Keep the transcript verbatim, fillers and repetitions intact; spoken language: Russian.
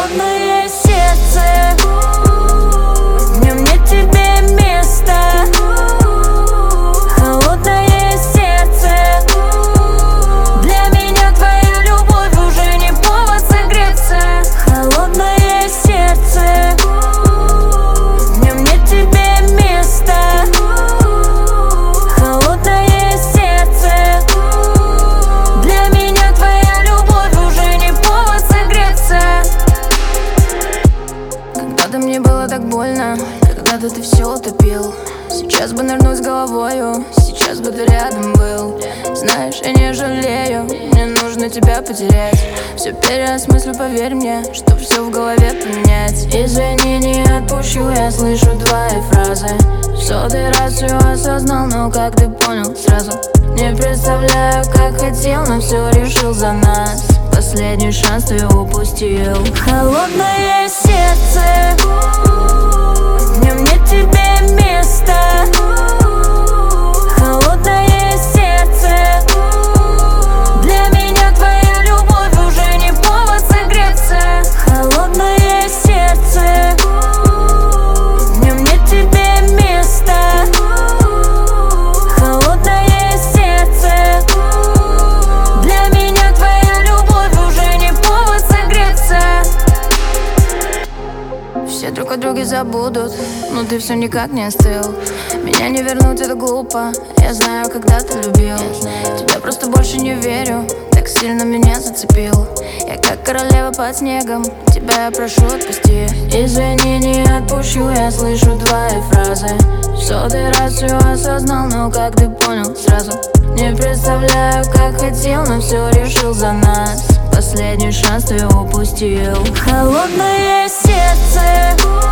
холодное сердце. В нем нет тебе места. Холодное сердце. Для меня твоя любовь уже не повод согреться. Холодное сердце. В нем нет тебе места. Холодное сердце. Для меня твоя любовь уже не повод согреться. Когда-то мне было так больно, когда-то ты все утопил. Сейчас бы нырнуть с головою, сейчас бы ты рядом был. Знаешь, я не жалею, мне нужно тебя потерять. Все переосмыслю, поверь мне, чтоб все в голове поменять. Извини, не отпущу, я слышу твои фразы. В сотый раз все осознал, но как ты понял сразу. Не представляю, как хотел, но все решил за нас. Последний шанс ты упустил. Холодное сердце. В нем нет тебе места. Холодное сердце. Для меня твоя любовь уже не повод согреться. Холодное сердце. В нем нет тебе места. Холодное сердце. Для меня твоя любовь уже не повод согреться. Все друг о друге забудут, но ты все никак не остыл. Меня не вернуть, это глупо. Я знаю, когда ты любил. Тебя просто больше не верю. Так сильно меня зацепил. Я как королева под снегом. Тебя я прошу, отпусти. Извини, не отпущу, я слышу твои фразы. В сотый раз все осознал, но как ты понял сразу. Не представляю, как хотел, но все решил за нас. Последний шанс ты упустил. Холодное сердце.